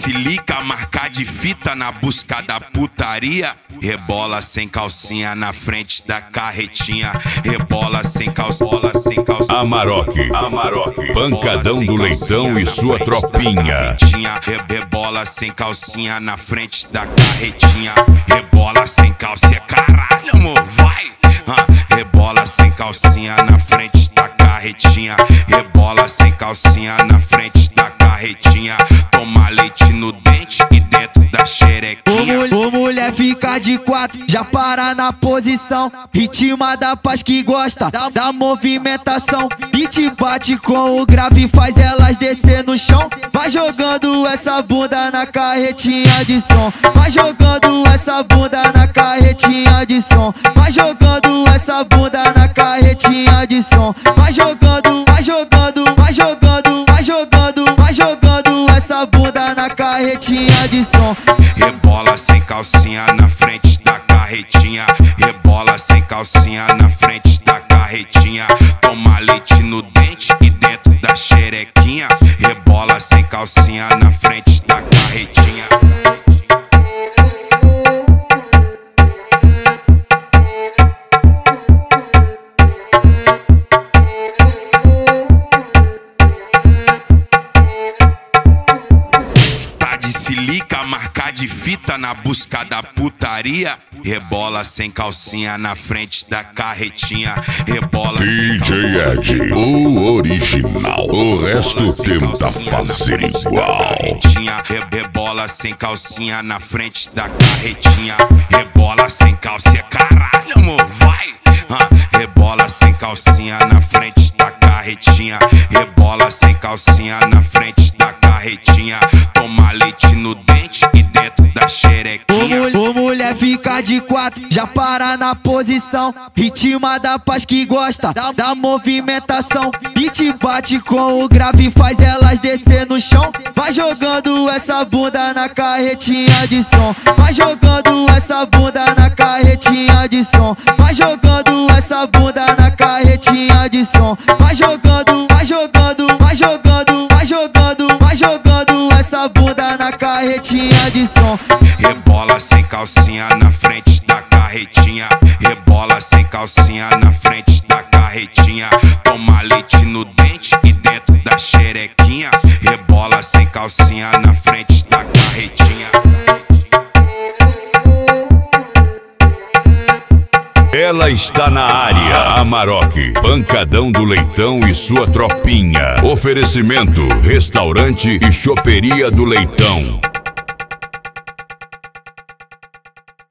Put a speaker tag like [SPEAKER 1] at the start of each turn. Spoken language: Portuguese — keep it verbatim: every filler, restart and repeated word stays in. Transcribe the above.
[SPEAKER 1] silica, marca de fita na busca da putaria. Rebola sem calcinha na frente da carretinha. Rebola sem calçola, sem calcinha.
[SPEAKER 2] Amarok, Amarok, pancadão do Leitão e sua tropinha.
[SPEAKER 1] Rebola sem calcinha na frente da carretinha. Rebola sem calcinha, caralho, amor, vai. Rebola sem calcinha na frente da carretinha. Rebola sem calcinha na frente da carretinha. Toma leite no dente e dentro da xerequinha.
[SPEAKER 3] Ô mulher fica de quatro, já para na posição. Ritma da paz que gosta da, da movimentação. Beat bate com o grave, faz elas descer no chão. Vai jogando essa bunda na carretinha de som. Vai jogando essa bunda na carretinha de som. Vai jogando essa bunda na carretinha de som. Vai jogando, vai jogando, vai jogando, vai jogando, vai jogando essa bunda na carretinha de som.
[SPEAKER 1] Rebola sem calcinha na frente da carretinha. Rebola sem calcinha na frente da carretinha. Toma leite no dente e dentro da xerequinha. Rebola sem calcinha na frente da carretinha. Silica, marca de fita na busca da putaria. Rebola sem calcinha na frente da carretinha. Rebola
[SPEAKER 2] D J Ed, o original. O resto tenta fazer igual.
[SPEAKER 1] Rebola sem calcinha na frente da carretinha. Rebola sem calcinha, caralho, amor, vai. Rebola sem calcinha na frente da carretinha. Rebola sem calcinha na frente da carretinha. Toma leite no dente e dentro da xerequinha.
[SPEAKER 3] Ô mulher fica de quatro, já para na posição. Ritma da paz que gosta da, da movimentação. Beat bate com o grave, faz elas descer no chão. Vai jogando essa bunda na carretinha de som. Vai jogando essa bunda na carretinha de som. Vai jogando essa bunda na carretinha de som. Vai jogando, vai jogando, vai jogando, vai jogando, vai jogando essa bunda na carretinha de som.
[SPEAKER 1] Rebola sem calcinha na frente da carretinha. Rebola sem calcinha na frente da carretinha. Toma leite no dente e dentro da xerequinha. Rebola sem calcinha na frente da carretinha.
[SPEAKER 2] Ela está na área. Amarok, pancadão do Leitão e sua tropinha. Oferecimento, restaurante e choperia do Leitão.